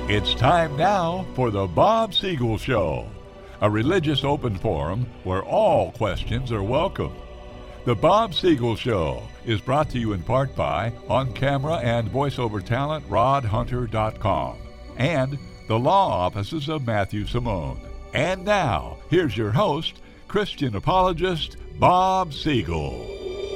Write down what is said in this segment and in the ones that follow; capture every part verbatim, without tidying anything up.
It's time now for the Bob Siegel Show, a religious open forum where all questions are welcome. The Bob Siegel Show is brought to you in part by on-camera and voiceover talent rod hunter dot com and the law offices of Matthew Simone. And now, here's your host, Christian apologist Bob Siegel.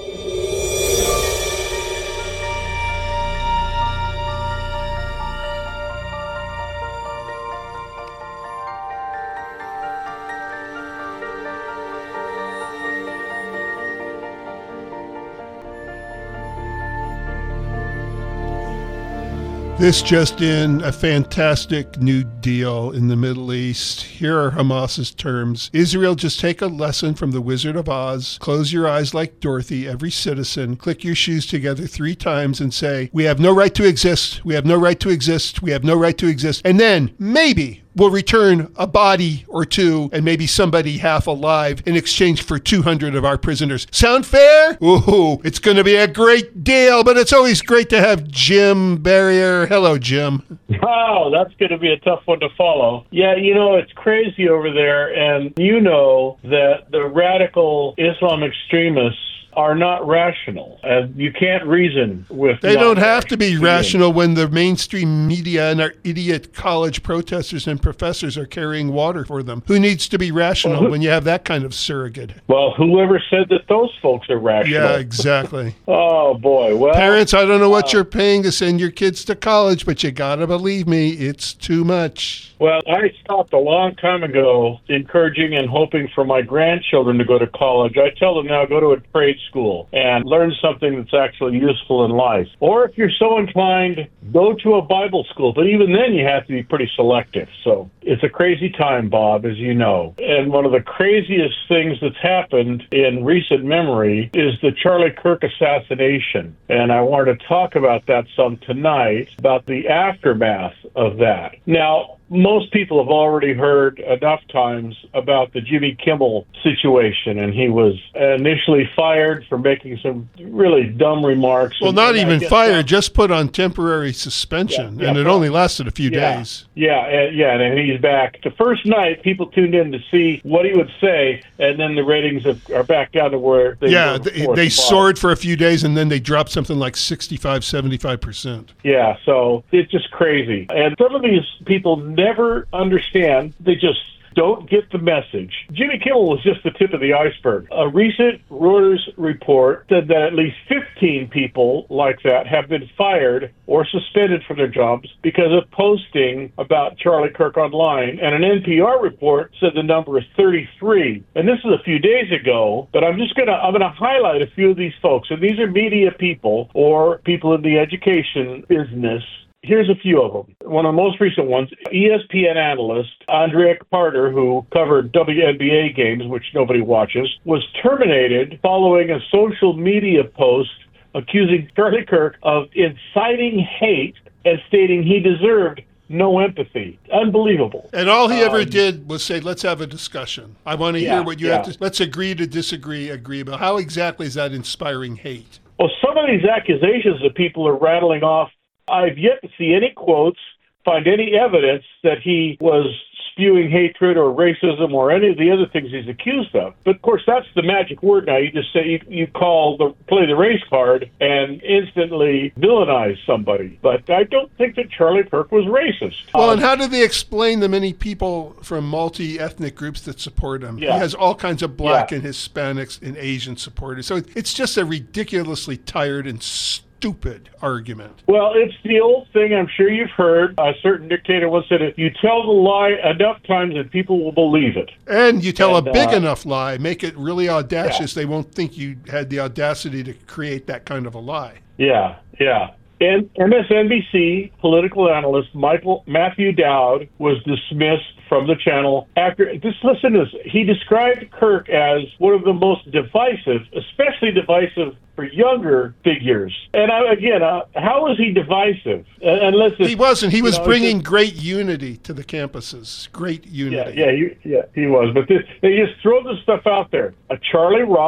This just in, a fantastic new deal in the Middle East. Here are Hamas's terms. Israel, just take a lesson from the Wizard of Oz. Close your eyes like Dorothy, every citizen. Click your shoes together three times and say, we have no right to exist. We have no right to exist. We have no right to exist. And then, maybe, we'll return a body or two and maybe somebody half alive in exchange for two hundred of our prisoners. Sound fair? Ooh, it's going to be a great deal, but it's always great to have Jim Barrier. Hello, Jim. Oh, that's going to be a tough one to follow. Yeah, you know, it's crazy over there, and you know that the radical Islam extremists are not rational, and you can't reason with They don't have to be being. rational when the mainstream media and our idiot college protesters and professors are carrying water for them. Who needs to be rational Well, when you have that kind of surrogate? Well, whoever said that those folks are rational? Yeah, exactly. Oh, boy. Well, Parents, I don't know what uh, you're paying to send your kids to college, but you gotta believe me, it's too much. Well, I stopped a long time ago encouraging and hoping for my grandchildren to go to college. I tell them now, go to a trade school and learn something that's actually useful in life. Or if you're so inclined, go to a Bible school. But even then, you have to be pretty selective. So it's a crazy time, Bob, as you know. And one of the craziest things that's happened in recent memory is the Charlie Kirk assassination. And I wanted to talk about that some tonight, about the aftermath of that. Now, most people have already heard enough times about the Jimmy Kimmel situation, and he was initially fired for making some really dumb remarks. Well, and, not and even fired, that, just put on temporary suspension, Yeah, yeah, and it well, only lasted a few yeah, days. Yeah, uh, yeah, and he's back. The first night, people tuned in to see what he would say, and then the ratings have, are back down to where they Yeah, were they, before they the bottom. soared for a few days, and then they dropped something like sixty-five, seventy-five percent. Yeah, so it's just crazy. And some of these people never understand. They just don't get the message. Jimmy Kimmel was just the tip of the iceberg. A recent Reuters report said that at least fifteen people like that have been fired or suspended from their jobs because of posting about Charlie Kirk online. And an N P R report said the number is thirty-three. And this is a few days ago, but I'm just going to I'm going to highlight a few of these folks. And these are media people or people in the education business. Here's a few of them. One of the most recent ones, E S P N analyst Andrea Carter, who covered W N B A games, which nobody watches, was terminated following a social media post accusing Charlie Kirk of inciting hate and stating he deserved no empathy. Unbelievable. And all he ever Um, did was say, let's have a discussion. I want to Yeah, hear what you yeah. have to, let's agree to disagree, agree about. How exactly is that inspiring hate? Well, some of these accusations that people are rattling off, I've yet to see any quotes, find any evidence that he was spewing hatred or racism or any of the other things he's accused of. But of course, that's the magic word now. You just say you, you call the play the race card and instantly villainize somebody. But I don't think that Charlie Kirk was racist. Well, Um, and how do they explain the many people from multi-ethnic groups that support him? Yeah. He has all kinds of black Yeah. and Hispanics and Asian supporters. So it's just a ridiculously tired and stupid argument. Well, it's the old thing I'm sure you've heard. A certain dictator once said, if you tell the lie enough times, then people will believe it. And you tell And, a big uh, enough lie, make it really audacious, they won't think you had the audacity to create that kind of a lie. Yeah, yeah. And M S N B C political analyst Michael Matthew Dowd was dismissed from the channel after, just listen to this, he described Kirk as one of the most divisive, especially divisive for younger figures. And I, again, uh, how was he divisive? Uh, unless it's, He wasn't. He you was know, it's bringing just- great unity to the campuses. Great Yeah, unity. yeah, he, yeah, he was. But this, they just throw this stuff out there. A Charlie Rock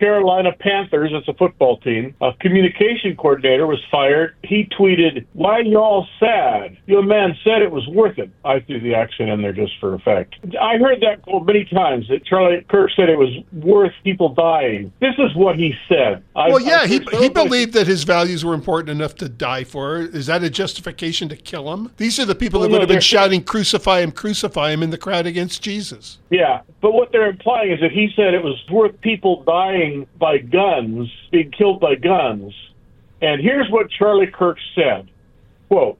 Carolina Panthers, it's a football team, a communication coordinator was fired. He tweeted, "Why y'all sad? Your man said it was worth it." I threw the accent in there just for effect. I heard that quote many times, that Charlie Kirk said it was worth people dying. This is what he said. Well, I, yeah, I he so he believed that his values were important enough to die for. Is that a justification to kill him? These are the people Well, that would no, have been they're- shouting, "Crucify him, crucify him," in the crowd against Jesus. Yeah, but what they're implying is that he said it was worth people dying by guns, being killed by guns. And here's what Charlie Kirk said, quote,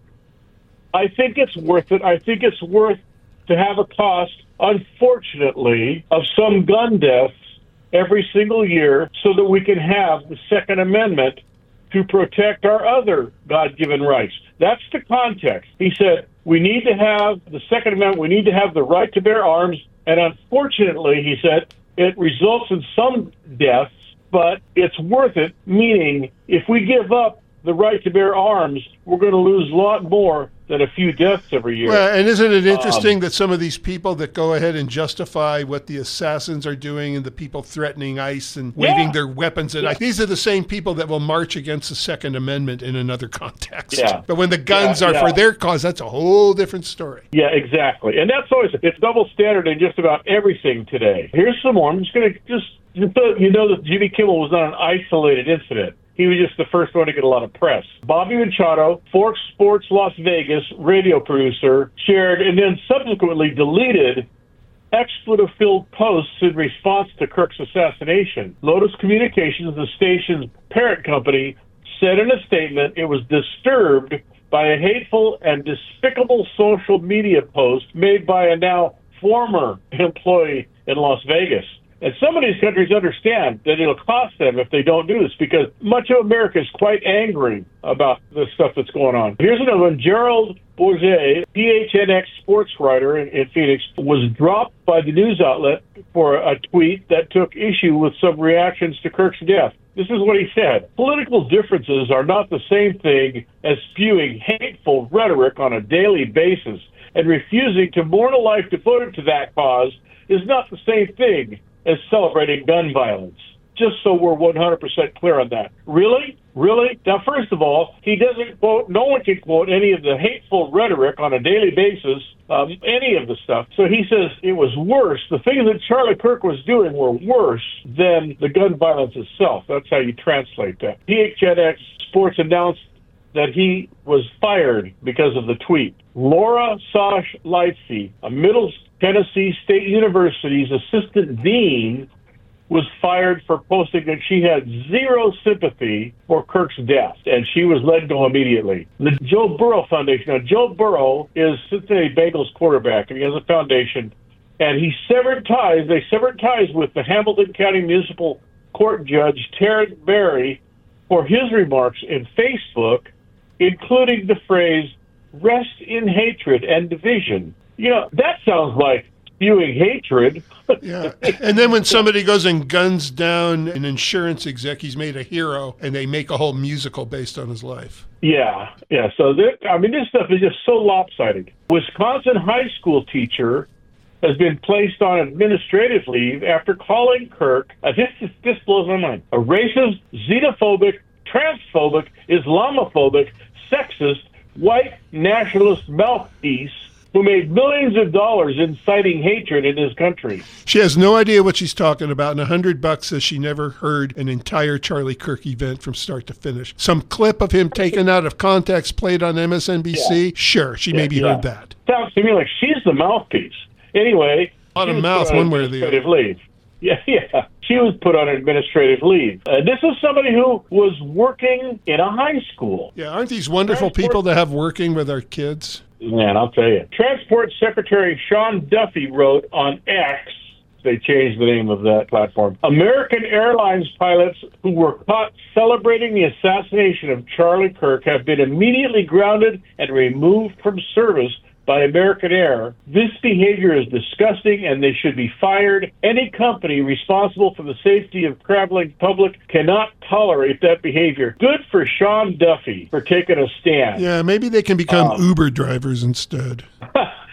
"I think it's worth it. I think it's worth to have a cost, unfortunately, of some gun deaths every single year so that we can have the Second Amendment to protect our other God-given rights." That's the context. He said, we need to have the Second Amendment, we need to have the right to bear arms, and unfortunately, he said, it results in some deaths, but it's worth it, meaning if we give up the right to bear arms, we're going to lose a lot more than a few deaths every year. Well, and isn't it interesting Um, that some of these people that go ahead and justify what the assassins are doing and the people threatening ICE and waving Yeah. their weapons at Yeah. ICE, these are the same people that will march against the Second Amendment in another context. Yeah. But when the guns Yeah, are yeah. for their cause, that's a whole different story. Yeah, exactly. And that's always, it's double standard in just about everything today. Here's some more. I'm just going to just, just so you know that Jimmy Kimmel was not an isolated incident. He was just the first one to get a lot of press. Bobby Machado, Fox Sports Las Vegas radio producer, shared and then subsequently deleted expletive-filled posts in response to Kirk's assassination. Lotus Communications, the station's parent company, said in a statement it was disturbed by a hateful and despicable social media post made by a now former employee in Las Vegas. And some of these countries understand that it'll cost them if they don't do this, because much of America is quite angry about the stuff that's going on. Here's another one. Gerald Bourget, P H N X sports writer in, in Phoenix, was dropped by the news outlet for a tweet that took issue with some reactions to Kirk's death. This is what he said. "Political differences are not the same thing as spewing hateful rhetoric on a daily basis, and refusing to mourn a life devoted to that cause is not the same thing as celebrating gun violence." Just so we're one hundred percent clear on that. Really? Really? Now, first of all, he doesn't quote, no one can quote any of the hateful rhetoric on a daily basis, um, any of the stuff. So he says it was worse. The things that Charlie Kirk was doing were worse than the gun violence itself. That's how you translate that. P H N X Sports announced that he was fired because of the tweet. Laura Sosh Lightsey, a Middle Tennessee State University's assistant dean, was fired for posting that she had zero sympathy for Kirk's death, and she was let go immediately. The Joe Burrow Foundation. Now, Joe Burrow is Cincinnati Bengals quarterback, and he has a foundation, and he severed ties. They severed ties with the Hamilton County Municipal Court Judge Terrence Berry for his remarks in Facebook, including the phrase, "rest in hatred and division." You know, that sounds like spewing hatred. Yeah. And then when somebody goes and guns down an insurance exec, he's made a hero, and they make a whole musical based on his life. Yeah, yeah. So, this, I mean, this stuff is just so lopsided. Wisconsin high school teacher has been placed on administrative leave after calling Kirk, uh, this, is, this blows my mind, a racist, xenophobic, transphobic, Islamophobic, sexist, white nationalist mouthpiece who made millions of dollars inciting hatred in his country. She has no idea what she's talking about, and a hundred bucks says she never heard an entire Charlie Kirk event from start to finish. Some clip of him taken out of context played on M S N B C, yeah. Sure, she yeah, maybe yeah. heard that. Sounds to me like she's the mouthpiece. Anyway, a lot she of was mouth put on one way or the other. administrative leave. Yeah, yeah. She was put on administrative leave. Uh, this is somebody who was working in a high school. Yeah, aren't these wonderful Transport- people to have working with our kids? Man, I'll tell you. Transport Secretary Sean Duffy wrote on X, they changed the name of that platform, American Airlines pilots who were caught celebrating the assassination of Charlie Kirk have been immediately grounded and removed from service by American Air. This behavior is disgusting and they should be fired. Any company responsible for the safety of traveling public cannot tolerate that behavior. Good for Sean Duffy for taking a stand. Yeah, maybe they can become Um, Uber drivers instead.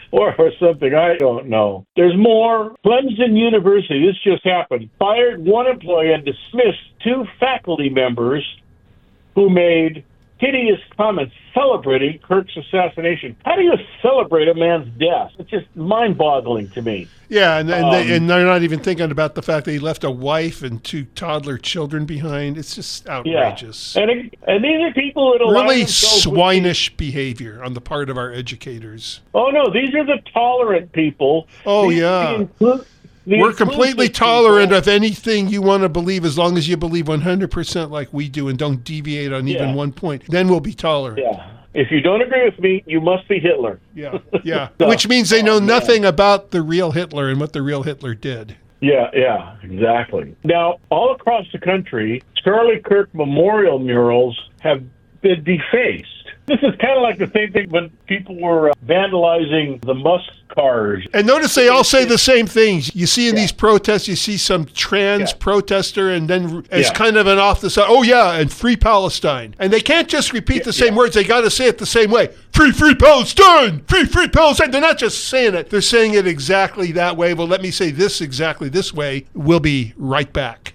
or, or something. I don't know. There's more. Clemson University, this just happened, fired one employee and dismissed two faculty members who made hideous comments celebrating Kirk's assassination. How do you celebrate a man's death? It's just mind-boggling to me. Yeah, and and, um, they, and they're not even thinking about the fact that he left a wife and two toddler children behind. It's just outrageous. Yeah. And, and these are people that allow Really themselves swinish behavior on the part of our educators. Oh, no, these are the tolerant people. Oh, These- yeah. the inclu- the We're completely inclusive tolerant people. of anything you want to believe as long as you believe one hundred percent like we do and don't deviate on even Yeah. one point. Then we'll be tolerant. Yeah. If you don't agree with me, you must be Hitler. Yeah, yeah. So- Which means they know Oh, man. nothing about the real Hitler and what the real Hitler did. Yeah, yeah, exactly. Now, all across the country, Charlie Kirk memorial murals have been defaced. This is kind of like the same thing when people were uh, vandalizing the Musk cars. And notice they all say the same things. You see in Yeah. these protests, you see some trans Yeah. protester, and then as Yeah. kind of an off the side, oh yeah, and free Palestine. And they can't just repeat the same yeah. words. They got to say it the same way. Free, free Palestine! Free, free Palestine! They're not just saying it. They're saying it exactly that way. Well, let me say this exactly this way. We'll be right back.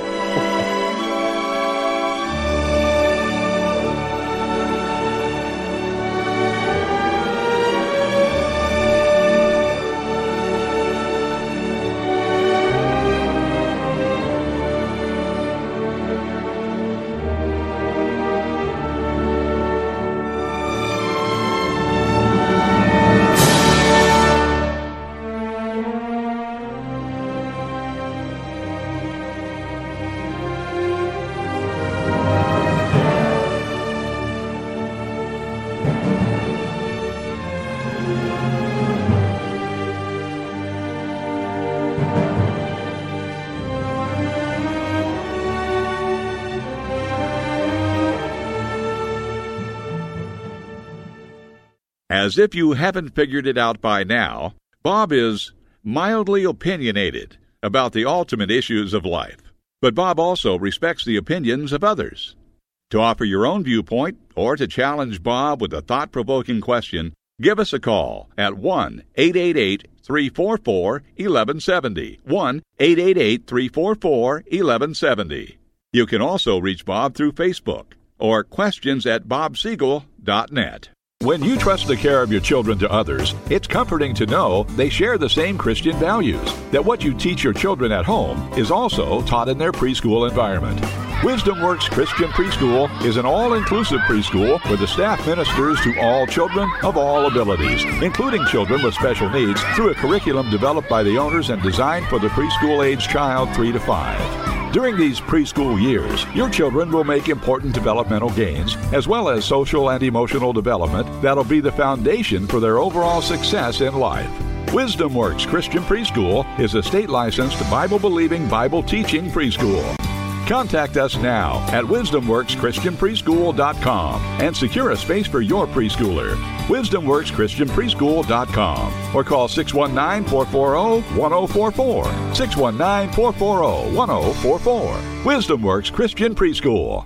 As if you haven't figured it out by now, Bob is mildly opinionated about the ultimate issues of life. But Bob also respects the opinions of others. To offer your own viewpoint or to challenge Bob with a thought-provoking question, give us a call at one eight eight eight, three four four, one one seven zero, one eight eight eight, three four four, one one seven zero. You can also reach Bob through Facebook or questions at bob siegel dot net. When you trust the care of your children to others, it's comforting to know they share the same Christian values, that what you teach your children at home is also taught in their preschool environment. Wisdom Works Christian Preschool is an all-inclusive preschool where the staff ministers to all children of all abilities, including children with special needs, through a curriculum developed by the owners and designed for the preschool-age child three to five. During these preschool years, your children will make important developmental gains, as well as social and emotional development that'll be the foundation for their overall success in life. Wisdom Works Christian Preschool is a state-licensed, Bible-believing, Bible-teaching preschool. Contact us now at wisdom works christian preschool dot com and secure a space for your preschooler. wisdom works christian preschool dot com or call six one nine, four four zero, one zero four four, six one nine, four four zero, one zero four four. Wisdom Works Christian Preschool.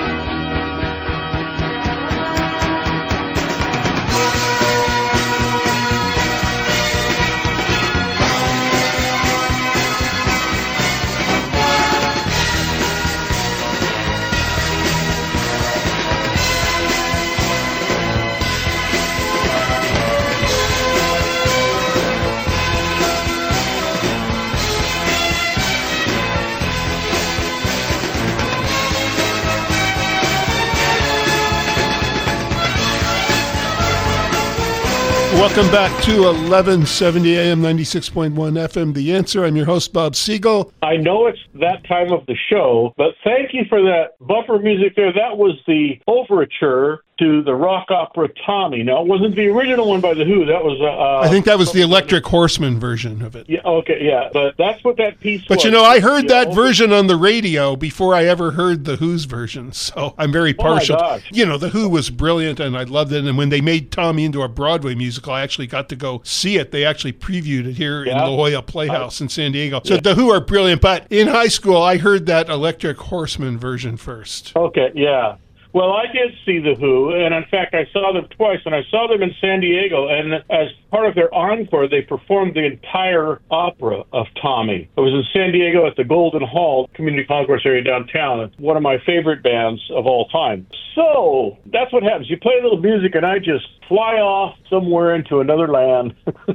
Welcome back to eleven seventy A M, ninety-six point one F M. The Answer. I'm your host, Bob Siegel. I know it's that time of the show, but thank you for that bumper music there. That was the overture to the rock opera Tommy. Now, it wasn't the original one by The Who. That was... Uh, I think that was the Electric Horseman version of it. Yeah, okay, yeah, but that's what that piece But was. you know, I heard Yeah, that over- version on the radio before I ever heard the Who's version, so I'm very Oh, my partial. gosh. You know, the Who was brilliant, and I loved it. And when they made Tommy into a Broadway musical, I actually got to go see it. They actually previewed it here Yeah. in La Jolla Playhouse in San Diego. So the Who are brilliant, but in high school, I heard that Electric Horseman version first. Okay, yeah. Well, I did see The Who, and in fact, I saw them twice, and I saw them in San Diego, and as part of their encore, they performed the entire opera of Tommy. It was in San Diego at the Golden Hall Community Concourse area downtown. It's one of my favorite bands of all time. So, that's what happens. You play a little music, and I just fly off somewhere into another land.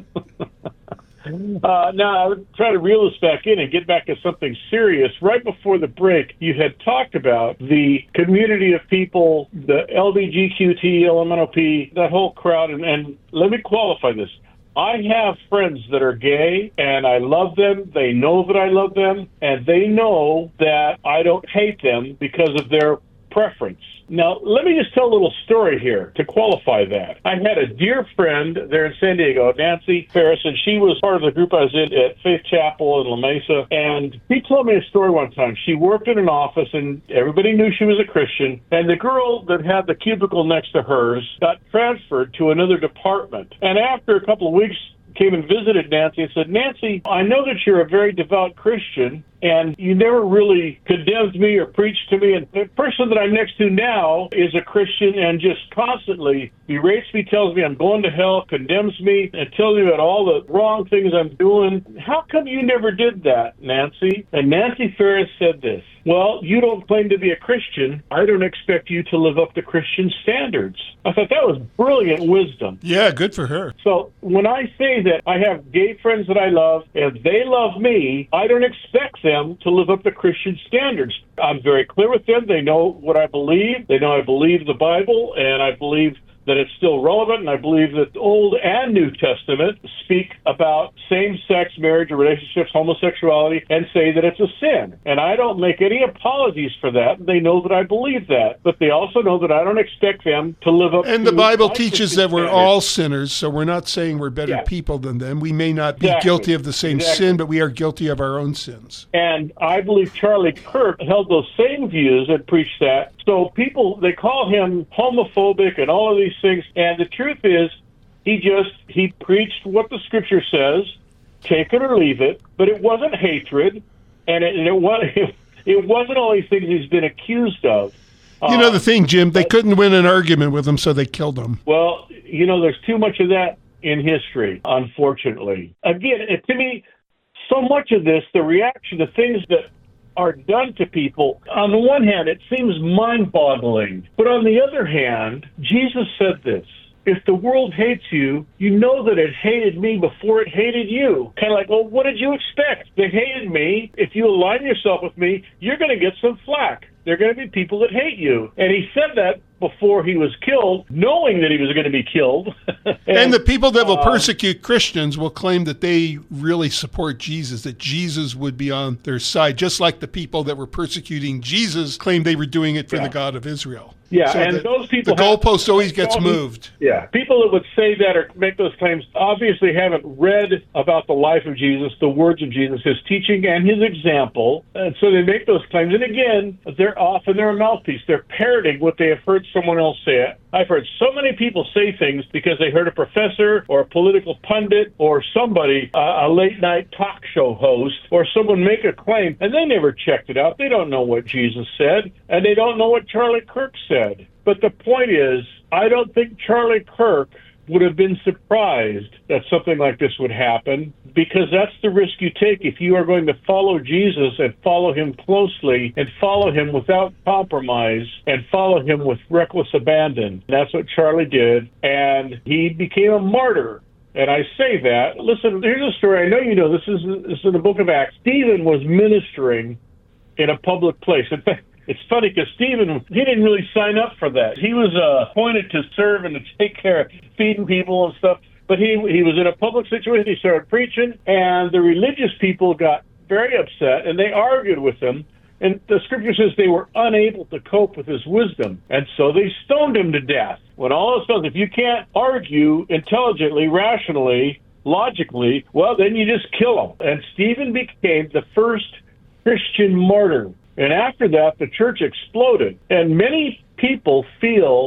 Uh, now, I would try to reel us back in and get back to something serious. Right before the break, you had talked about the community of people, the L G B T Q, L M N O P, that whole crowd. And, and let me qualify this. I have friends that are gay, and I love them. They know that I love them, and they know that I don't hate them because of their preference. Now, let me just tell a little story here to qualify that. I had a dear friend there in San Diego, Nancy Ferris, and she was part of the group I was in at Faith Chapel in La Mesa, and she told me a story one time. She worked in an office, and everybody knew she was a Christian, and the girl that had the cubicle next to hers got transferred to another department. And after a couple of weeks, came and visited Nancy and said, Nancy, I know that you're a very devout Christian, and you never really condemned me or preached to me. And the person that I'm next to now is a Christian and just constantly berates me, tells me I'm going to hell, condemns me, and tells me about all the wrong things I'm doing. How come you never did that, Nancy? And Nancy Ferris said this, well, you don't claim to be a Christian. I don't expect you to live up to Christian standards. I thought that was brilliant wisdom. Yeah, good for her. So when I say that I have gay friends that I love, and they love me, I don't expect them to live up to Christian standards. I'm very clear with them. They know what I believe. They know I believe the Bible, and I believe that it's still relevant, and I believe that the Old and New Testament speak about same-sex marriage or relationships, homosexuality, and say that it's a sin. And I don't make any apologies for that. They know that I believe that. But they also know that I don't expect them to live up to... And the Bible teaches that we're all sinners, so we're not saying we're better yeah. people than them. We may not be exactly. guilty of the same exactly. sin, but we are guilty of our own sins. And I believe Charlie Kirk held those same views and preached that. So people, they call him homophobic and all of these things. And the truth is, he just, he preached what the scripture says, take it or leave it, but it wasn't hatred, and it, and it, was, it wasn't all these things he's been accused of. You know uh, the thing, Jim, they but, couldn't win an argument with him, so they killed him. Well, you know, there's too much of that in history, unfortunately. Again, it, to me, so much of this, the reaction to things that are done to people, on the one hand, it seems mind-boggling. But on the other hand, Jesus said this, if the world hates you, you know that it hated me before it hated you. Kind of like, well, what did you expect? They hated me. If you align yourself with me, you're going to get some flack. There are going to be people that hate you. And he said that before he was killed, knowing that he was going to be killed. and, and the people that will uh, persecute Christians will claim that they really support Jesus, that Jesus would be on their side, just like the people that were persecuting Jesus claimed they were doing it for yeah. the God of Israel. Yeah, so and the, those people... The goalpost always have, gets moved. Yeah. People that would say that or make those claims obviously haven't read about the life of Jesus, the words of Jesus, his teaching, and his example. And so they make those claims. And again, they're often they're a mouthpiece. They're parroting what they have heard someone else say it. I've heard so many people say things because they heard a professor or a political pundit or somebody, uh, a late-night talk show host, or someone make a claim, and they never checked it out. They don't know what Jesus said, and they don't know what Charlie Kirk said. But the point is, I don't think Charlie Kirk would have been surprised that something like this would happen, because that's the risk you take if you are going to follow Jesus and follow him closely and follow him without compromise and follow him with reckless abandon. That's what Charlie did, and he became a martyr. And I say that. Listen, here's a story. I know you know this is, this is in the book of Acts. Stephen was ministering in a public place. In fact, it's funny because Stephen, he didn't really sign up for that. He was uh, appointed to serve and to take care of feeding people and stuff. But he he was in a public situation. He started preaching, and the religious people got very upset, and they argued with him. And the scripture says they were unable to cope with his wisdom. And so they stoned him to death. When all of a sudden, if you can't argue intelligently, rationally, logically, well, then you just kill him. And Stephen became the first Christian martyr. And after that, the church exploded. And many people feel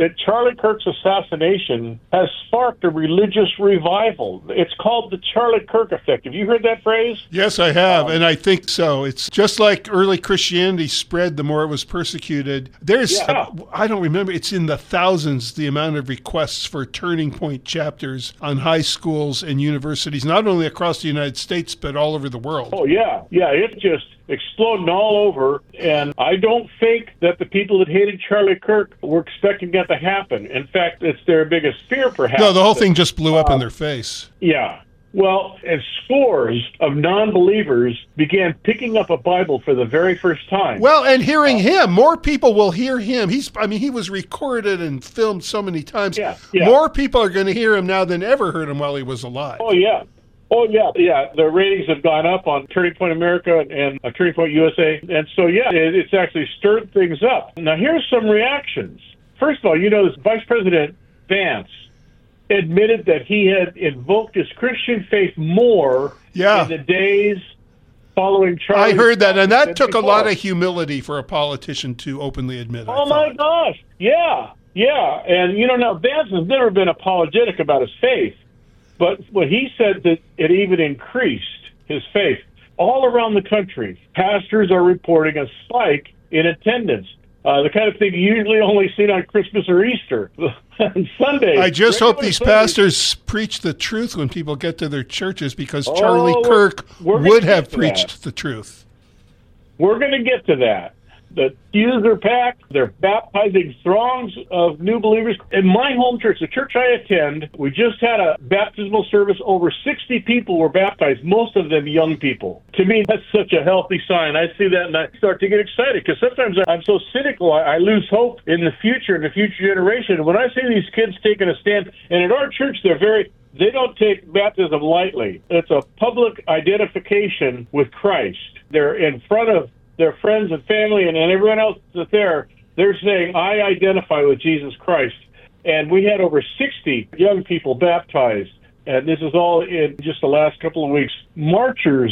that Charlie Kirk's assassination has sparked a religious revival. It's called the Charlie Kirk effect. Have you heard that phrase? Yes, I have, um, and I think so. It's just like early Christianity spread the more it was persecuted. There's, yeah. I don't remember, it's in the thousands, the amount of requests for Turning Point chapters on high schools and universities, not only across the United States, but all over the world. Oh, yeah. Yeah, it's just exploding all over, and I don't think that the people that hated Charlie Kirk were expecting that to happen. In fact, it's their biggest fear, perhaps. No, the whole that, thing just blew up uh, in their face. Yeah. Well, and scores of non-believers began picking up a Bible for the very first time. Well, and hearing him. More people will hear him. He's, I mean, he was recorded and filmed so many times. Yeah, yeah. More people are going to hear him now than ever heard him while he was alive. Oh, yeah. Oh, yeah, yeah. The ratings have gone up on Turning Point America and uh, Turning Point U S A. And so, yeah, it, it's actually stirred things up. Now, here's some reactions. First of all, you know, this Vice President Vance admitted that he had invoked his Christian faith more yeah. in the days following Charlie. I heard that, and that took before. a lot of humility for a politician to openly admit. Oh, my gosh. Yeah, yeah. And, you know, now, Vance has never been apologetic about his faith. But what he said that it even increased his faith. All around the country, pastors are reporting a spike in attendance. Uh, the kind of thing you usually only seen on Christmas or Easter. On Sunday. I just hope these Sundays, pastors preach the truth when people get to their churches, because oh, Charlie Kirk we're, we're would have preached that. the truth. We're going to get to that. The pews are packed. They're baptizing throngs of new believers. In my home church, the church I attend, we just had a baptismal service. Over sixty people were baptized, most of them young people. To me, that's such a healthy sign. I see that and I start to get excited, because sometimes I'm so cynical, I, I lose hope in the future, in the future generation. When I see these kids taking a stand, and at our church, they're very... They don't take baptism lightly. It's a public identification with Christ. They're in front of their friends and family and, and everyone else that's there. They're saying, I identify with Jesus Christ. And we had over sixty young people baptized. And this is all in just the last couple of weeks. Marchers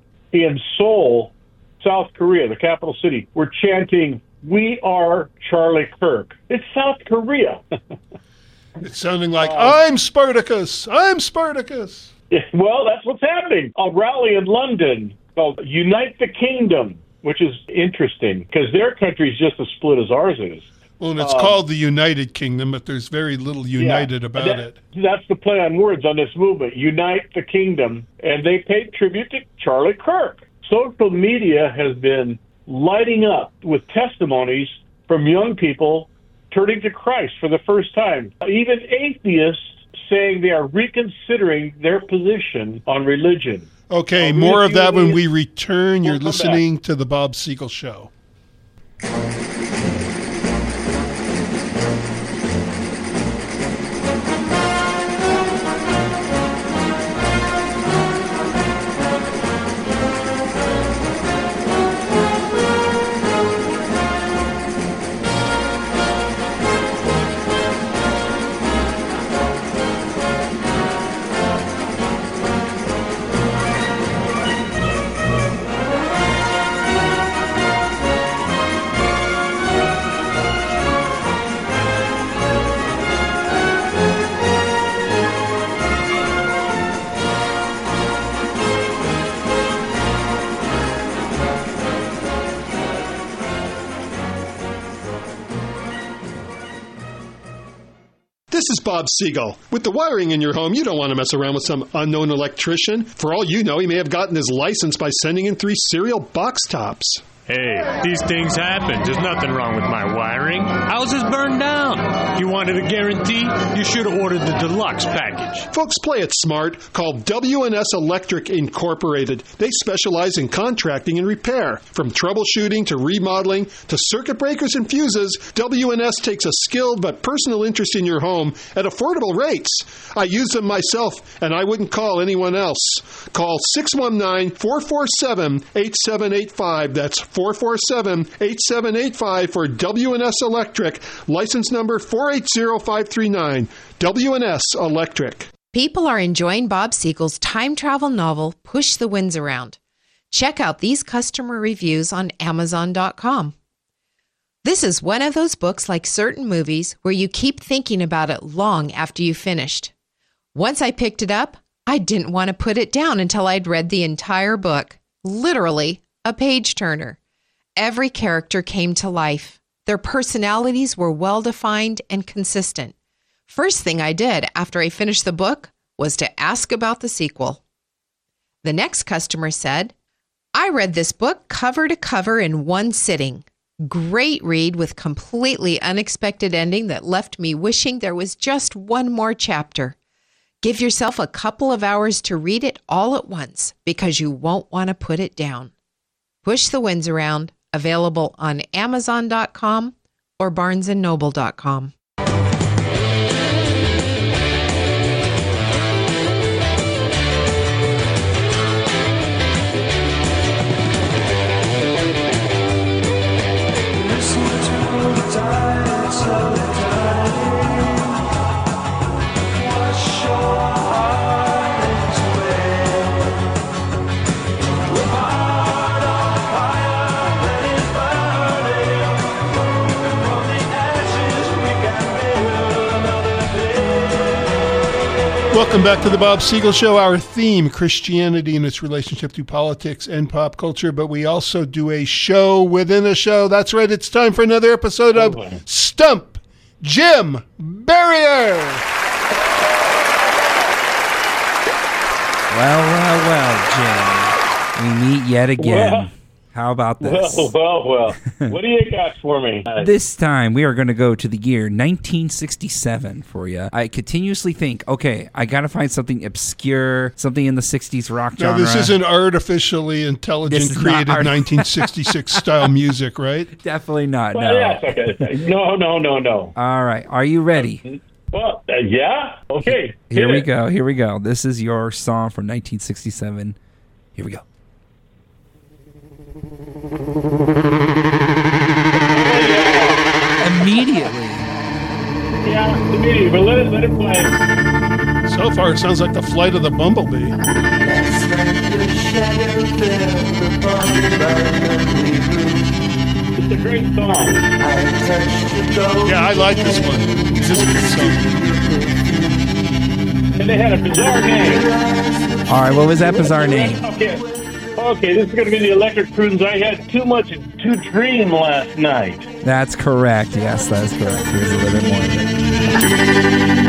in Seoul, South Korea, the capital city, were chanting, "We are Charlie Kirk." It's South Korea. It's sounding like, um, I'm Spartacus, I'm Spartacus. Well, that's what's happening. A rally in London called Unite the Kingdom, which is interesting because their country is just as split as ours is. Well, and it's um, called the United Kingdom, but there's very little united yeah, about that, it. That's the play on words on this movement, Unite the Kingdom, and they paid tribute to Charlie Kirk. Social media has been lighting up with testimonies from young people turning to Christ for the first time. Even atheists saying they are reconsidering their position on religion. Okay, I'll more of that when these. we return. We'll You're come listening back. to The Bob Siegel Show. This is Bob Siegel. With the wiring in your home, you don't want to mess around with some unknown electrician. For all you know, he may have gotten his license by sending in three serial box tops. Hey, these things happen. There's nothing wrong with my wiring. Houses burned down. You wanted a guarantee? You should have ordered the deluxe package. Folks, play it smart. Call W and S Electric Incorporated. They specialize in contracting and repair. From troubleshooting to remodeling to circuit breakers and fuses, W and S takes a skilled but personal interest in your home at affordable rates. I use them myself, and I wouldn't call anyone else. Call six one nine, four four seven, eight seven eight five. That's four four seven, eight seven eight five for W and S Electric, license number four eight zero five three nine. W and S Electric. People are enjoying Bob Siegel's time travel novel, Push the Winds Around. Check out these customer reviews on Amazon dot com. This is one of those books like certain movies where you keep thinking about it long after you finished. Once I picked it up, I didn't want to put it down until I'd read the entire book. Literally, a page-turner. Every character came to life. Their personalities were well-defined and consistent. First thing I did after I finished the book was to ask about the sequel. The next customer said, I read this book cover to cover in one sitting. Great read with completely unexpected ending that left me wishing there was just one more chapter. Give yourself a couple of hours to read it all at once because you won't want to put it down. Push the Winds Around, available on Amazon dot com or Barnes and Noble dot com. Welcome back to the Bob Siegel Show. Our theme, Christianity and its relationship to politics and pop culture, but we also do a show within a show. That's right, it's time for another episode of oh, Stump Jim Barrier. Well, well, well, Jim. We meet yet again. Well, How about this? Well, well, well. What do you got for me? This time, we are going to go to the year nineteen sixty-seven for you. I continuously think, okay, I got to find something obscure, something in the sixties rock genre. No, this isn't artificially intelligent, created art- nineteen sixty-six style music, right? Definitely not, well, no. Yeah, okay. No, no, no, no. All right, are you ready? Well, uh, yeah, okay. Here we it. go, here we go. This is your song from nineteen sixty-seven. Here we go. Immediately. Yeah, immediately, but let it, let it play. So far, it sounds like the flight of the bumblebee. It's a great song. Yeah, I like this one. This is a good song. And they had a bizarre name. All right, what was that bizarre name? Okay. Okay, this is going to be the Electric Prunes. I had too much to dream last night. That's correct. Yes, that is correct. Here's a little bit more of it.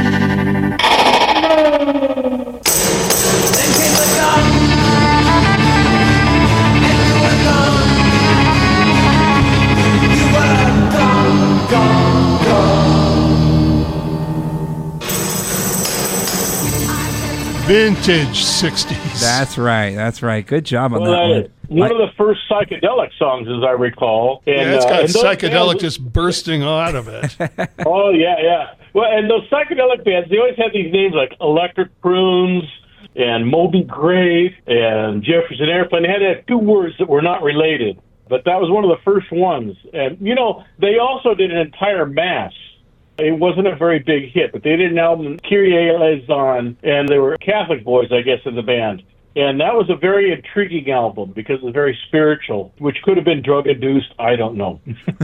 Vintage sixties. That's right. That's right. Good job on well, that uh, one. One I, of the first psychedelic songs, as I recall. And, yeah, it's got uh, and psychedelic bands, just bursting out of it. Oh, yeah, yeah. Well, and those psychedelic bands, they always had these names like Electric Prunes and Moby Grape and Jefferson Airplane. They had to have two words that were not related. But that was one of the first ones. And, you know, they also did an entire mass. It wasn't a very big hit, but they did an album, Kyrie Eleison, and they were Catholic boys, I guess, in the band. And that was a very intriguing album because it was very spiritual, which could have been drug-induced. I don't know.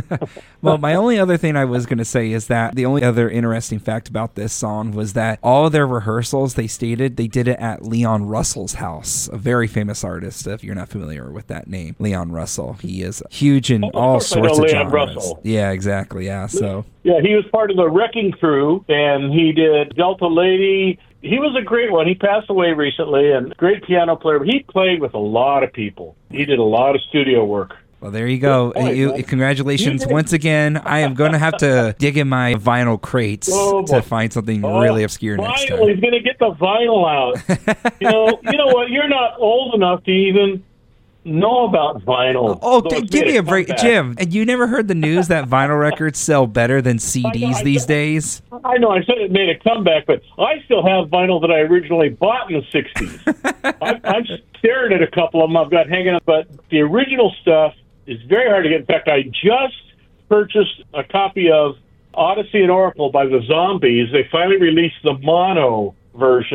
Well, my only other thing I was going to say is that the only other interesting fact about this song was that all of their rehearsals, they stated, they did it at Leon Russell's house, a very famous artist, if you're not familiar with that name, Leon Russell. He is huge in Oh, of all course I sorts know of Leon genres. Russell. Yeah, exactly. Yeah, so... Yeah, he was part of the Wrecking Crew, and he did Delta Lady. He was a great one. He passed away recently, and great piano player. He played with a lot of people. He did a lot of studio work. Well, there you go. Point, you, man. Congratulations once again. I am going to have to dig in my vinyl crates Oh, to boy. find something Oh, really obscure next vinyl. time. He's going to get the vinyl out. you know, you know what? You're not old enough to even know about vinyl. Oh, So g- it's give made me a break, comeback. Jim. And you never heard the news that vinyl records sell better than C Ds I know, I these know. days? I know, I said it made a comeback, but I still have vinyl that I originally bought in the sixties. I'm, I'm staring at a couple of them I've got hanging up, but the original stuff is very hard to get. In fact, I just purchased a copy of Odyssey and Oracle by the Zombies. They finally released the mono version,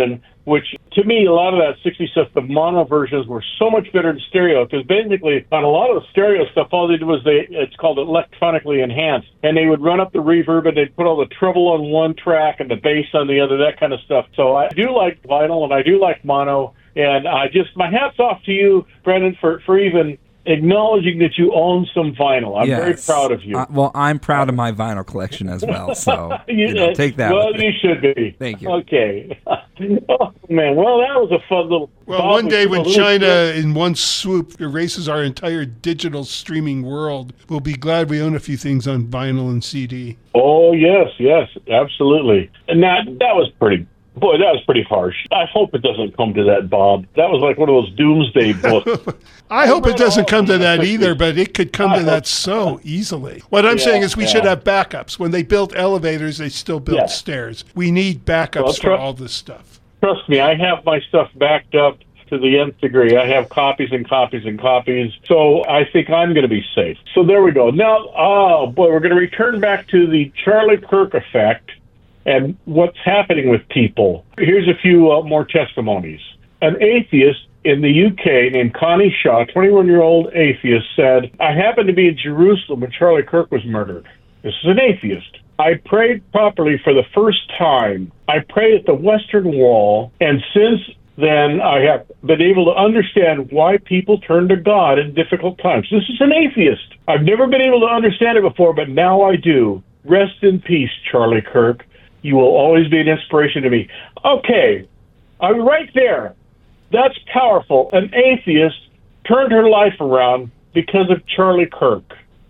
which to me, a lot of that sixties stuff, the mono versions were so much better than stereo, because basically on a lot of the stereo stuff, all they did was they, it's called electronically enhanced, and they would run up the reverb and they'd put all the treble on one track and the bass on the other, that kind of stuff. So I do like vinyl and I do like mono, and I just, my hat's off to you, Brendan, for, for even acknowledging that you own some vinyl. I'm yes. very proud of you. Uh, well, I'm proud of my vinyl collection as well, so you know, take that. Well, you should be. Thank you. Okay. Oh, man. Well, that was a fun little... Well, Bob, one day when China, bit. in one swoop, erases our entire digital streaming world, we'll be glad we own a few things on vinyl and C D. Oh, yes, yes, absolutely. And that, that was pretty... Boy, that was pretty harsh. I hope it doesn't come to that, Bob. That was like one of those doomsday books. I hope it doesn't come to that either, but it could come to that so easily. What I'm Yeah, saying is we yeah. should have backups. When they built elevators, they still built Yeah. stairs. We need backups Well, for trust- all this stuff. Trust me, I have my stuff backed up to the nth degree. I have copies and copies and copies, so I think I'm going to be safe. So there we go. Now, oh boy, we're going to return back to the Charlie Kirk effect and what's happening with people. Here's a few uh, more testimonies. An atheist in the U K named Connie Shaw, twenty-one-year-old atheist, said, I happened to be in Jerusalem when Charlie Kirk was murdered. This is an atheist. I prayed properly for the first time. I prayed at the Western Wall, and since then I have been able to understand why people turn to God in difficult times. This is an atheist. I've never been able to understand it before, but now I do. Rest in peace, Charlie Kirk. You will always be an inspiration to me. Okay, I'm right there. That's powerful. An atheist turned her life around because of Charlie Kirk.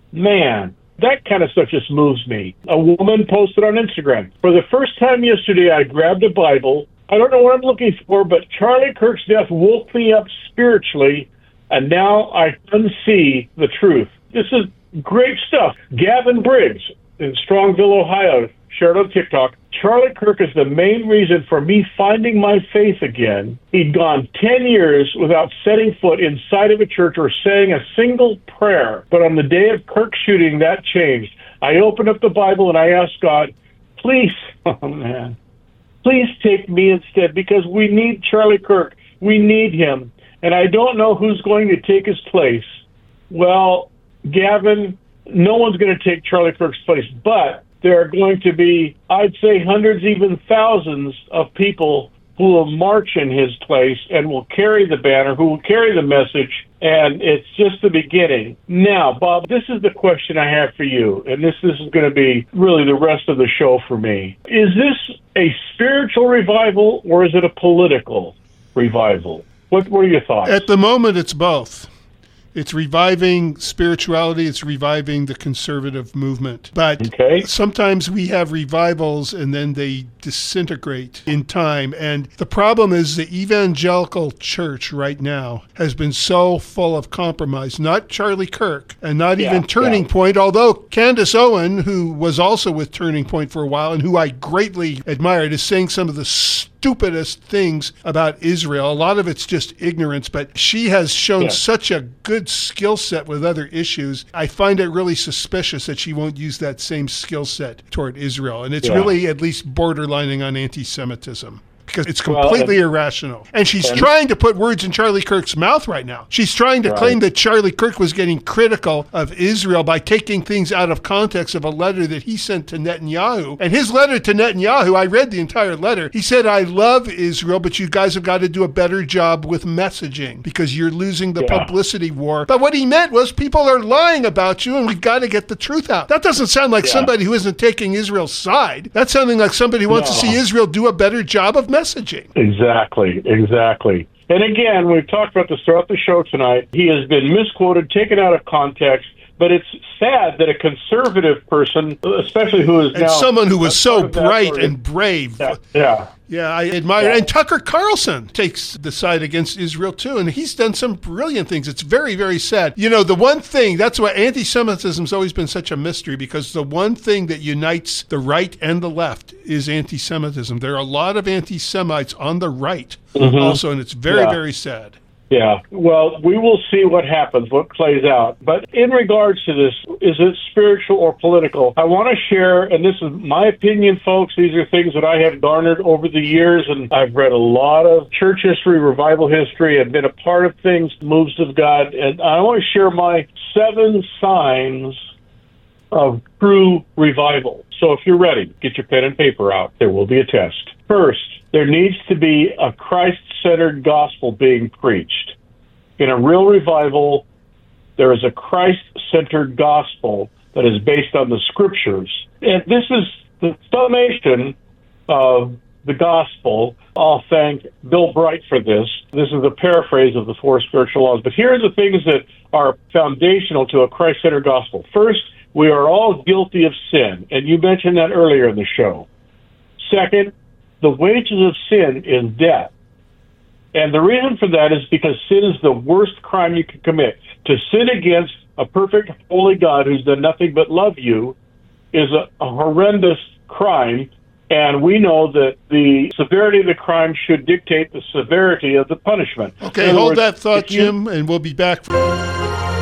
Man, that kind of stuff just moves me. A woman posted on Instagram, for the first time yesterday, I grabbed a Bible. I don't know what I'm looking for, but Charlie Kirk's death woke me up spiritually, and now I unsee the truth. This is great stuff. Gavin Briggs in Strongville, Ohio, shared on TikTok, Charlie Kirk is the main reason for me finding my faith again. He'd gone ten years without setting foot inside of a church or saying a single prayer. But on the day of Kirk's shooting, that changed. I opened up the Bible and I asked God, please, oh man, please take me instead, because we need Charlie Kirk. We need him. And I don't know who's going to take his place. Well, Gavin, no one's going to take Charlie Kirk's place, but there are going to be, I'd say, hundreds, even thousands of people who will march in his place and will carry the banner, who will carry the message, and it's just the beginning. Now, Bob, this is the question I have for you, and this, this is going to be really the rest of the show for me. Is this a spiritual revival, or is it a political revival? What, what are your thoughts? At the moment, it's both. It's reviving spirituality. It's reviving the conservative movement. But okay. sometimes we have revivals and then they disintegrate in time. And the problem is the evangelical church right now has been so full of compromise. Not Charlie Kirk and not yeah, even Turning yeah. Point, although Candace Owen, who was also with Turning Point for a while and who I greatly admired, is saying some of the stupidest things about Israel. A lot of it's just ignorance, but she has shown yeah. such a good skill set with other issues. I find it really suspicious that she won't use that same skill set toward Israel. And it's yeah. really at least borderlining on anti-Semitism, because it's completely well, irrational. And she's and, trying to put words in Charlie Kirk's mouth right now. She's trying to right. claim that Charlie Kirk was getting critical of Israel by taking things out of context of a letter that he sent to Netanyahu. And his letter to Netanyahu, I read the entire letter. He said, I love Israel, but you guys have got to do a better job with messaging because you're losing the yeah. publicity war. But what he meant was people are lying about you and we've got to get the truth out. That doesn't sound like yeah. somebody who isn't taking Israel's side. That's sounding like somebody who wants no. to see Israel do a better job of messaging. Exactly, exactly. And again, we've talked about this throughout the show tonight. He has been misquoted, taken out of context, but it's sad that a conservative person, especially who is and now... someone who was so bright that, and brave. Yeah, yeah. Yeah, I admire yeah. it. And Tucker Carlson takes the side against Israel, too, and he's done some brilliant things. It's very, very sad. You know, the one thing, that's why anti-Semitism's always been such a mystery, because the one thing that unites the right and the left is anti-Semitism. There are a lot of anti-Semites on the right mm-hmm. also, and it's very, yeah. very sad. Yeah, well, we will see what happens, what plays out. But in regards to this, is it spiritual or political? I want to share, and this is my opinion, folks. These are things that I have garnered over the years, and I've read a lot of church history, revival history, and been a part of things, moves of God. And I want to share my seven signs of true revival. So if you're ready, get your pen and paper out. There will be a test. First, there needs to be a Christ-centered gospel being preached. In a real revival, there is a Christ-centered gospel that is based on the Scriptures. And this is the summation of the gospel. I'll thank Bill Bright for this. This is a paraphrase of the four spiritual laws. But here are the things that are foundational to a Christ-centered gospel. First, we are all guilty of sin, and you mentioned that earlier in the show. Second, the wages of sin is death. And the reason for that is because sin is the worst crime you can commit. To sin against a perfect, holy God who's done nothing but love you is a, a horrendous crime, and we know that the severity of the crime should dictate the severity of the punishment. Okay, hold words, that thought, Jim, you... and we'll be back. For-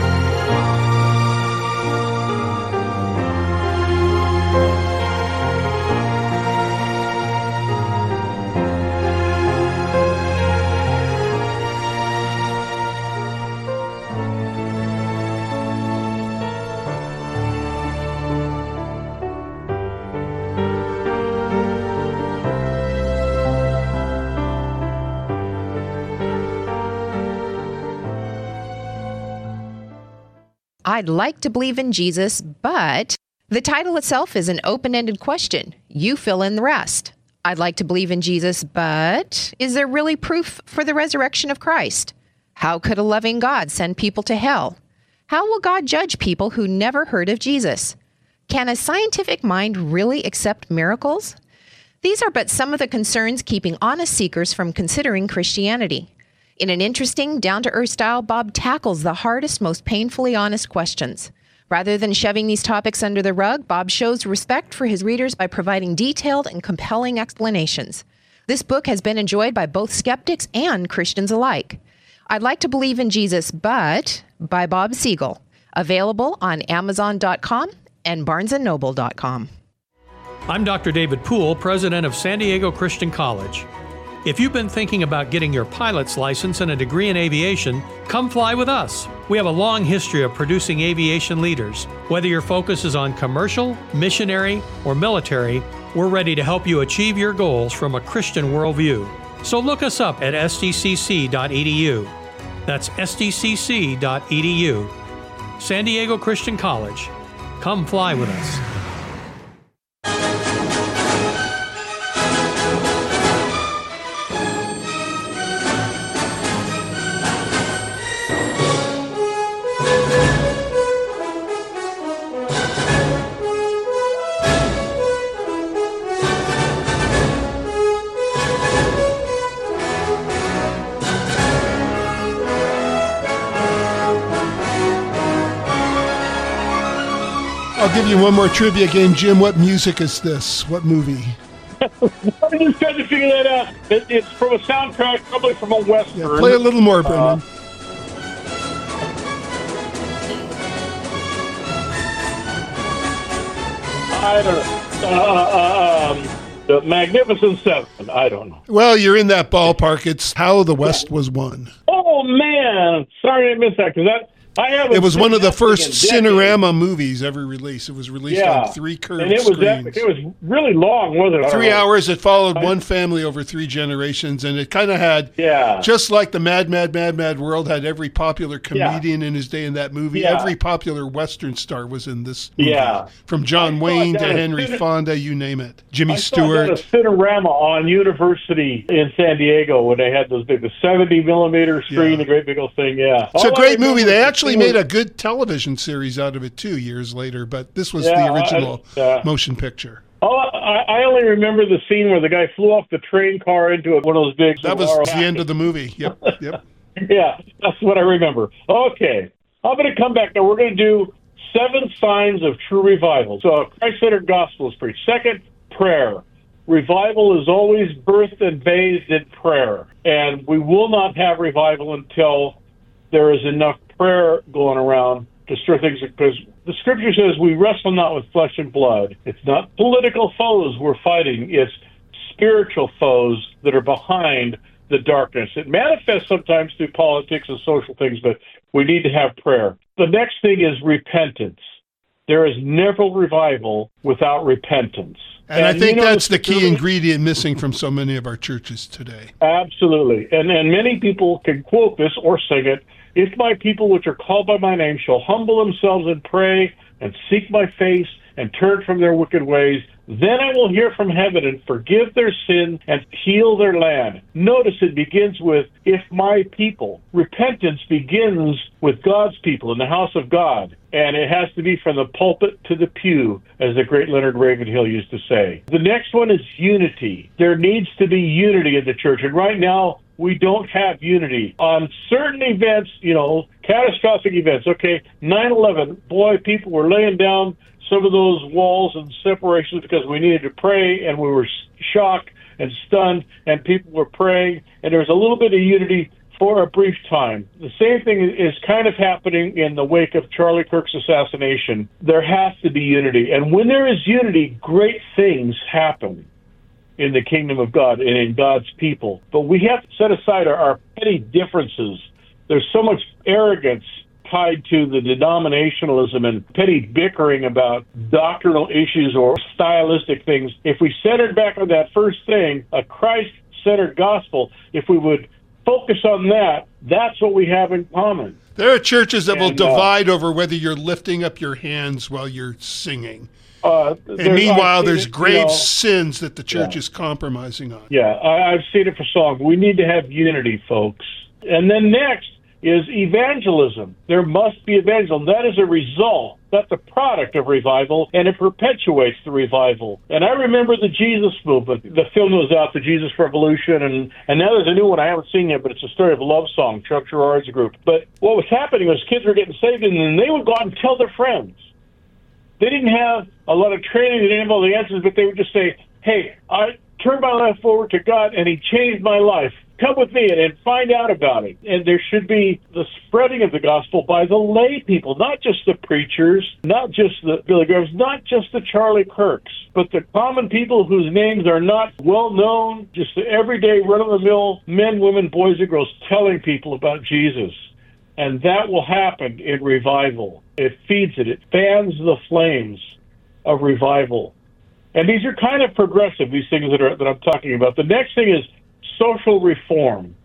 I'd like to believe in Jesus, but the title itself is an open-ended question. You fill in the rest. I'd like to believe in Jesus, but is there really proof for the resurrection of Christ? How could a loving God send people to hell? How will God judge people who never heard of Jesus? Can a scientific mind really accept miracles? These are but some of the concerns keeping honest seekers from considering Christianity. In an interesting, down-to-earth style, Bob tackles the hardest, most painfully honest questions. Rather than shoving these topics under the rug, Bob shows respect for his readers by providing detailed and compelling explanations. This book has been enjoyed by both skeptics and Christians alike. I'd Like to Believe in Jesus, But by Bob Siegel. Available on Amazon dot com and Barnes and Noble dot com. I'm Doctor David Poole, president of San Diego Christian College. If you've been thinking about getting your pilot's license and a degree in aviation, come fly with us. We have a long history of producing aviation leaders. Whether your focus is on commercial, missionary, or military, we're ready to help you achieve your goals from a Christian worldview. So look us up at S D C C dot E D U. That's S D C C dot E D U. San Diego Christian College. Come fly with us. I'll give you one more trivia game, Jim. What music is this? What movie? I just tried to figure that out. It, it's from a soundtrack, probably from a Western. Yeah, play a little more, Brendan. Uh, I don't know. Uh, uh, um, the Magnificent Seven. I don't know. Well, you're in that ballpark. It's How the West Was Won. Oh, man. Sorry I missed that, because that... I it was one of the first Cinerama movies ever released. It was released yeah. on three curved and it was screens. Epic. It was really long, wasn't it? Three hours. It followed one family over three generations, and it kind of had, yeah. just like the Mad, Mad, Mad, Mad World had every popular comedian yeah. in his day in that movie. Yeah. Every popular Western star was in this movie. Yeah. From John Wayne to Henry Cin- Fonda, you name it. Jimmy I Stewart. I saw that a Cinerama on University in San Diego when they had those big, the seventy millimeter screen, yeah. the great big old thing. Yeah, it's All a great movie. They actually made a good television series out of it two years later, but this was yeah, the original I, uh, motion picture. Oh, I, I only remember the scene where the guy flew off the train car into one of those big. That was the end of the movie. Yep, yep. Yeah, that's what I remember. Okay, I'm going to come back now. We're going to do seven signs of true revival. So, a Christ-centered gospel is preached. Second, prayer. revival is always birthed and bathed in prayer. And we will not have revival until there is enough prayer going around to stir things, because the scripture says we wrestle not with flesh and blood. It's not political foes we're fighting. It's spiritual foes that are behind the darkness. It manifests sometimes through politics and social things, but we need to have prayer. The next thing is repentance. There is never revival without repentance. And, and I think you know, that's the key really, ingredient missing from so many of our churches today. Absolutely. And, and many people can quote this or sing it. If my people which are called by my name shall humble themselves and pray and seek my face and turn from their wicked ways, then I will hear from heaven and forgive their sin and heal their land. Notice it begins with, if my people. Repentance begins with God's people in the house of God. And it has to be from the pulpit to the pew, as the great Leonard Ravenhill used to say. The next one is unity. There needs to be unity in the church. And right now, we don't have unity. On certain events, you know, catastrophic events, okay, nine eleven, boy, people were laying down some of those walls and separations because we needed to pray, and we were shocked and stunned, and people were praying, and there was a little bit of unity for a brief time. The same thing is kind of happening in the wake of Charlie Kirk's assassination. There has to be unity, and when there is unity, great things happen in the kingdom of God and in God's people. But we have to set aside our, our petty differences. There's so much arrogance tied to the denominationalism and petty bickering about doctrinal issues or stylistic things. If we centered back on that first thing, a Christ-centered gospel, if we would focus on that, that's what we have in common. There are churches that and, will divide uh, over whether you're lifting up your hands while you're singing. Uh, and meanwhile, there's it, grave you know, sins that the church yeah. is compromising on. Yeah, I, I've seen it for so long. We need to have unity, folks. And then next is evangelism. There must be evangelism. That is a result. That's a product of revival, and it perpetuates the revival. And I remember the Jesus movement. The film was out, The Jesus Revolution, and, and now there's a new one I haven't seen yet, but it's a story of a love song, Chuck Girard's group. But what was happening was kids were getting saved, and then they would go out and tell their friends. They didn't have a lot of training, they didn't have all the answers, but they would just say, hey, I turned my life forward to God, and he changed my life. Come with me and, and find out about it. And there should be the spreading of the gospel by the lay people, not just the preachers, not just the Billy Grahams, not just the Charlie Kirks, but the common people whose names are not well known, just the everyday run-of-the-mill men, women, boys, and girls telling people about Jesus. And that will happen in revival. It feeds it. It fans the flames of revival. And these are kind of progressive, these things that are that I'm talking about. The next thing is social reform.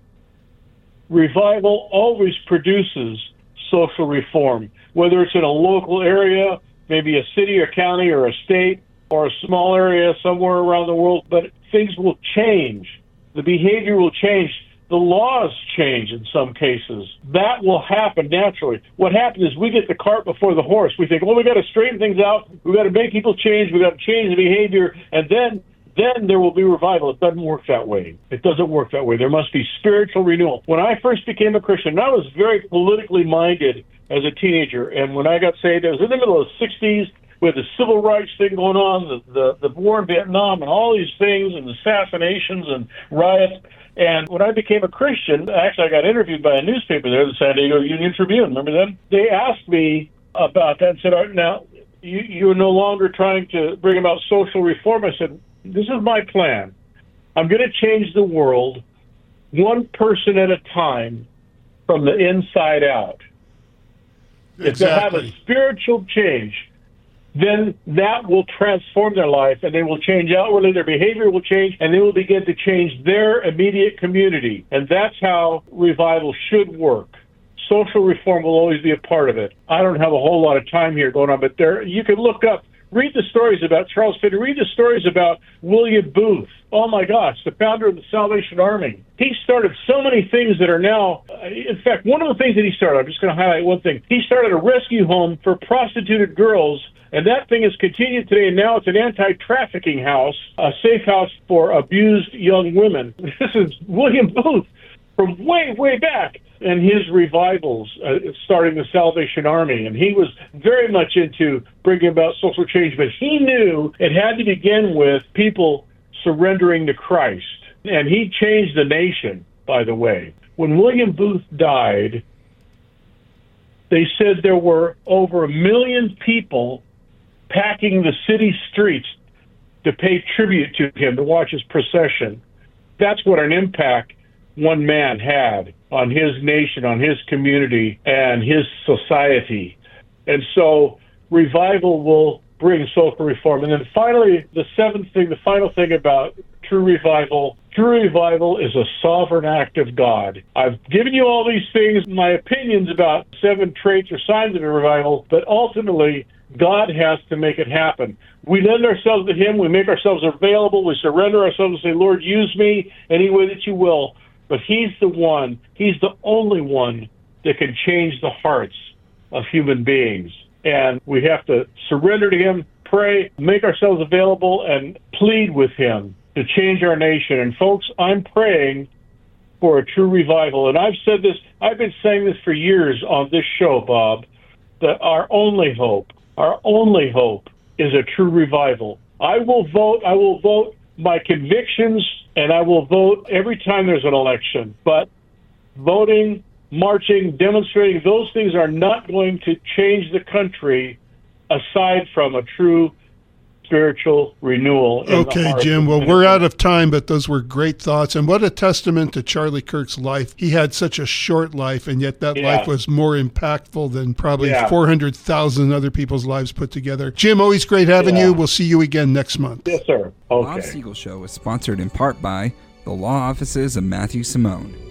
Revival always produces social reform, whether it's in a local area, maybe a city or county or a state, or a small area somewhere around the world, but things will change. The behavior will change. The laws change in some cases. That will happen naturally. What happens is we get the cart before the horse. We think, well, we got to straighten things out. We got to make people change. We got to change the behavior, and then then there will be revival. It doesn't work that way. It doesn't work that way. There must be spiritual renewal. When I first became a Christian, I was very politically minded as a teenager, and when I got saved, I was in the middle of the sixties with the civil rights thing going on, the, the, the war in Vietnam, and all these things, and assassinations and riots. And when I became a Christian, actually I got interviewed by a newspaper there, the San Diego Union Tribune, remember them? They asked me about that and said, all right, now, you, you're no longer trying to bring about social reform. I said, this is my plan. I'm going to change the world one person at a time from the inside out. Exactly. If they have a spiritual change, then that will transform their life, and they will change outwardly, their behavior will change, and they will begin to change their immediate community. And that's how revival should work. Social reform will always be a part of it. I don't have a whole lot of time here going on, but there you can look up, read the stories about Charles Finney, read the stories about William Booth. Oh my gosh, the founder of the Salvation Army. He started so many things that are now, in fact, one of the things that he started, I'm just going to highlight one thing. He started a rescue home for prostituted girls, and that thing has continued today, and now it's an anti-trafficking house, a safe house for abused young women. This is William Booth from way, way back. And his revivals, uh, starting the Salvation Army, and he was very much into bringing about social change, but he knew it had to begin with people surrendering to Christ. And he changed the nation, by the way. When William Booth died, they said there were over a million people packing the city streets to pay tribute to him, to watch his procession. That's what an impact one man had on his nation, on his community, and his society. And so revival will bring social reform. And then finally, the seventh thing, the final thing about true revival, true revival is a sovereign act of God. I've given you all these things, my opinions about seven traits or signs of a revival, but ultimately, God has to make it happen. We lend ourselves to him, we make ourselves available, we surrender ourselves and say, Lord, use me any way that you will. But he's the one, he's the only one that can change the hearts of human beings. And we have to surrender to him, pray, make ourselves available, and plead with him to change our nation. And folks, I'm praying for a true revival. And I've said this, I've been saying this for years on this show, Bob, that our only hope, our only hope is a true revival. I will vote, I will vote my convictions, and I will vote every time there's an election. But voting, marching, demonstrating, those things are not going to change the country aside from a true spiritual renewal. In okay, the heart Jim. of Well, the we're out of time, but those were great thoughts. And what a testament to Charlie Kirk's life. He had such a short life, and yet that Yeah. life was more impactful than probably Yeah. four hundred thousand other people's lives put together. Jim, always great having Yeah. you. We'll see you again next month. Yes, sir. The Bob Okay. Siegel Show is sponsored in part by the law offices of Matthew Simone.